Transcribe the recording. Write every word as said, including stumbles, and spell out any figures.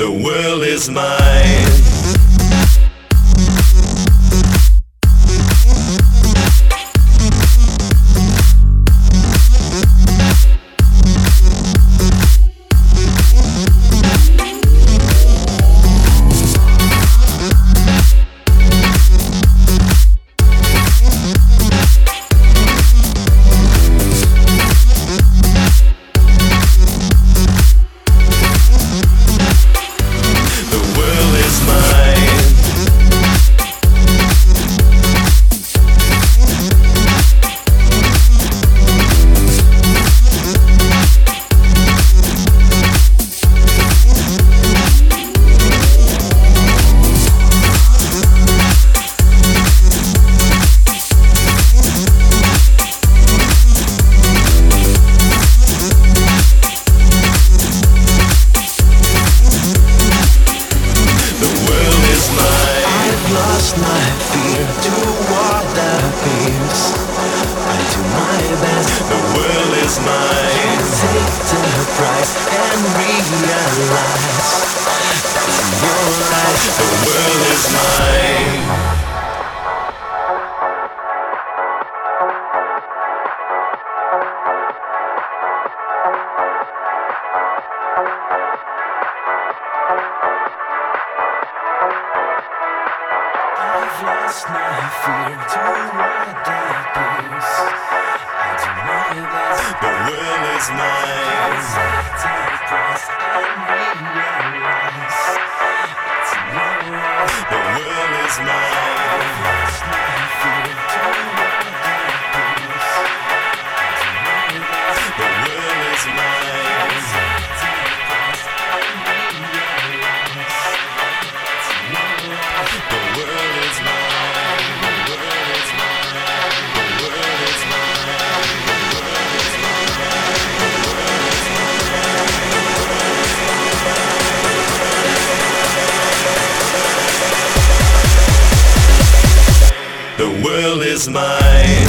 The world is mine. My fear to what that appears. I do my best. The world is mine. Take the price and realize that's in your life. The world is mine. I've lost my fear to what that appears. I do my best. The world is mine. Take the price and realize that's in your life. The world is mine. I've lost my fear to what that appears. I do my best. The world is mine. Take the price and realize that's in your life. The world is mine. The world is mine. The world is mine. The world is mine. The world is mine.